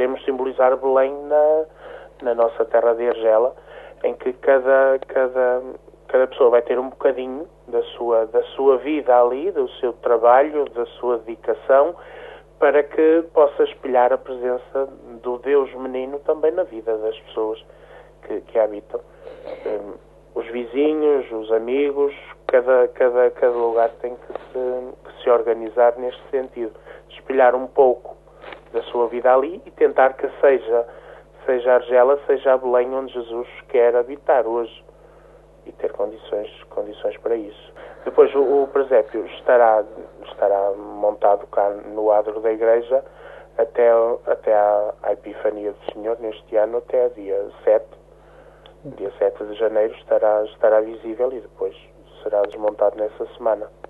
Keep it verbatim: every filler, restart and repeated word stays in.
queremos simbolizar Belém na, na nossa terra de Argela, em que cada, cada, cada pessoa vai ter um bocadinho da sua, da sua vida ali, do seu trabalho, da sua dedicação, para que possa espelhar a presença do Deus menino também na vida das pessoas que, que habitam. Um, os vizinhos, os amigos, cada, cada, cada lugar tem que se, que se organizar neste sentido, espelhar um pouco da sua vida ali e tentar que seja, seja a Argela, seja a Belém onde Jesus quer habitar hoje e ter condições, condições para isso. Depois o, o presépio estará, estará montado cá no adro da igreja até, até à, à Epifania do Senhor, neste ano, até dia sete. Dia sete de janeiro estará, estará visível e depois será desmontado nessa semana.